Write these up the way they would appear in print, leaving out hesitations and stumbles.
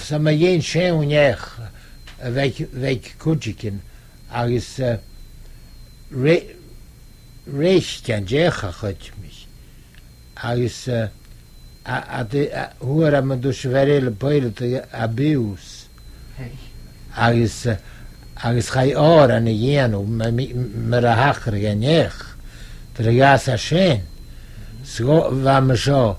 sa ma yen sewnech vek kujikin agus reistan jecha chut mich agus huar am dus verele beile abuse agus chai or an yenu mer a hacher genech der gas a shen so va me so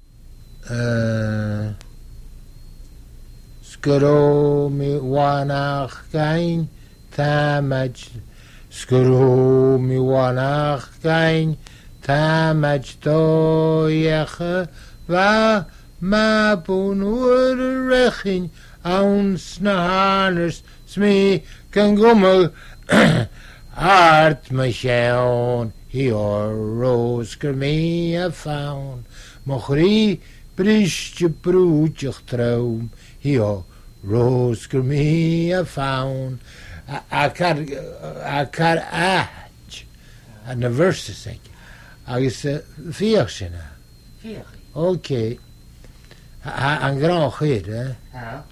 skoro mi wanach kein tamaj skoro mi wanach kein tamaj to yech va ma bunur rechin ons na haners smee kan gommel hart me sjeon hier rosker me a faun mochri bristje broodje traum hier rosker me a faun a kar ach en de verse zeg agus viersina okay an grand gid hè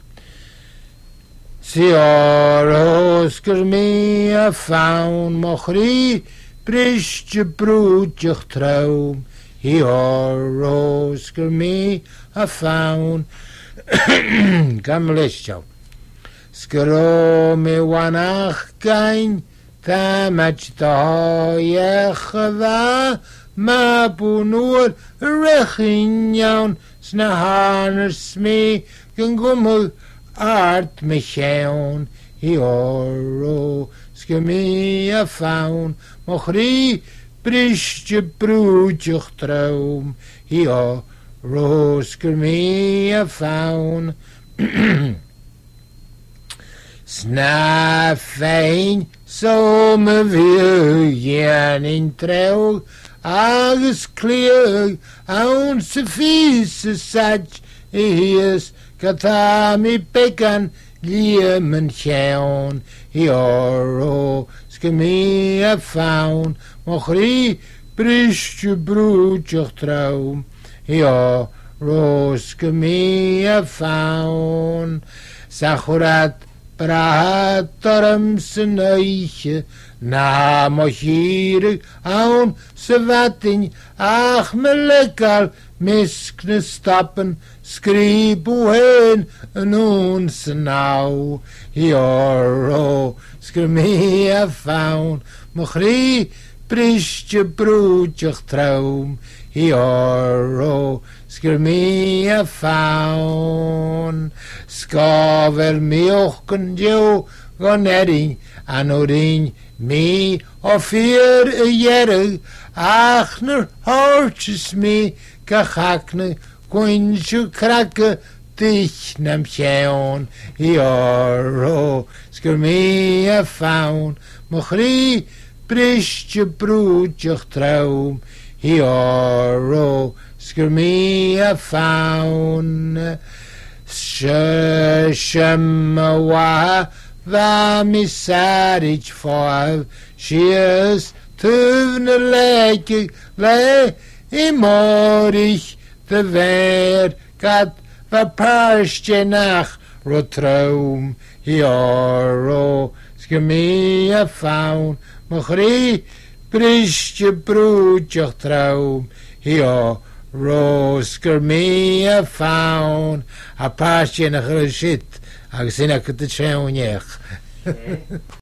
Rosker me a faun mochri bristje broodje traum hier rosker me a faun gamlestjo skero me wanach gein tamach da yechva ma bunur rechin jaun snahaners me gengummel art me sjeon hioro skemi a faun mochri bristje broodje traum hioro skemi a faun sna fein so me wil jen in treu agus klieg aun se fiese sach hies Kata mi pekan liemen sjeon hioro skemi a faun mochri bristje broodje traum hioro skemi a faun sachurat prahatorm seneiche na mochirig aun se vatin ach me lekkar miskne stappen skribu hen ons nou hioro skemi a faun mochri bristje broodje traum hioro skemi a faun skaver miochen jo gonerin anorin me of vier jerig achner hartjes me kachakne Quinchu krakke dich nam sjeon hioro skemi a faun mochri bristje broodje traum hioro skemi a faun shemawa va misarich for sheers tuvne leke le imorich de ver gat va parstje nach rotraum hioro skemi a faun mochri bristje broodje traum hioro skemi a faun a parstje nach reshit agus sinna ket de